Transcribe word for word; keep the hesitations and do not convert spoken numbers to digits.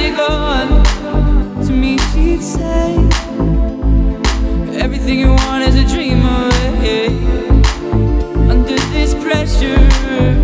magic on. To me she'd say, everything you want is a dream away. Under this pressure